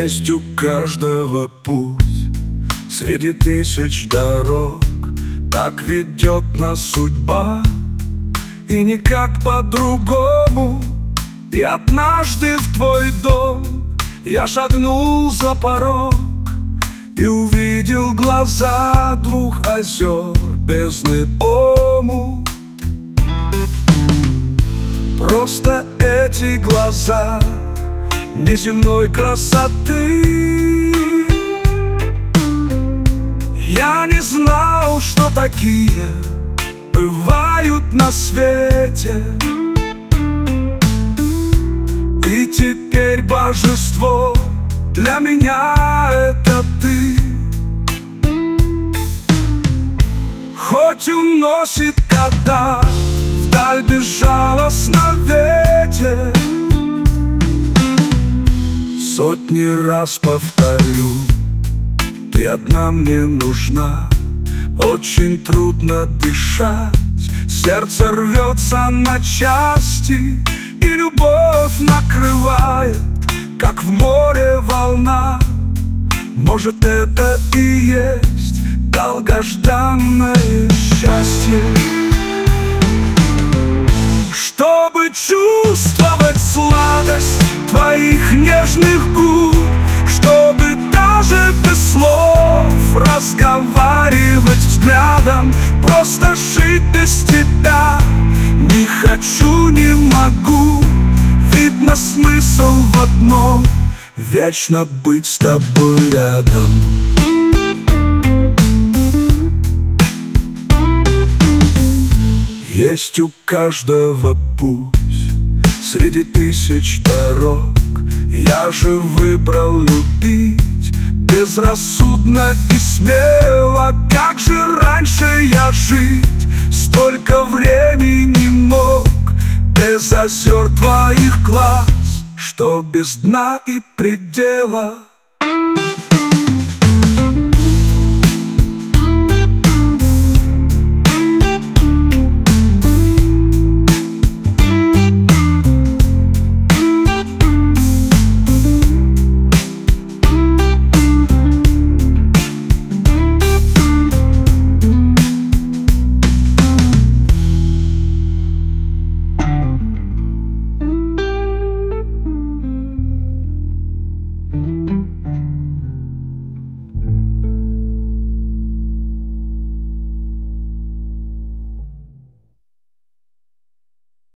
Есть у каждого путь среди тысяч дорог, так ведет нас судьба, и никак по-другому. И однажды в твой дом я шагнул за порог и увидел глаза двух озер, бездны омут. Просто эти глаза неземной красоты. Я не знал, что такие бывают на свете. И теперь божество для меня — это ты. Хоть уносит кота вдаль безжалостно ветер, сотни раз повторю, ты одна мне нужна. Очень трудно дышать, сердце рвется на части, и любовь накрывает, как в море волна. Может, это и есть долгожданное счастье. Чтобы чувствовать сладость твоих нежных губ, чтобы даже без слов разговаривать взглядом, просто жить без тебя не хочу, не могу. Видно смысл в одном — вечно быть с тобой рядом. Есть у каждого путь среди тысяч дорог, я же выбрал любить безрассудно и смело. Как же раньше я жить столько времени мог без озер твоих глаз, что без дна и предела.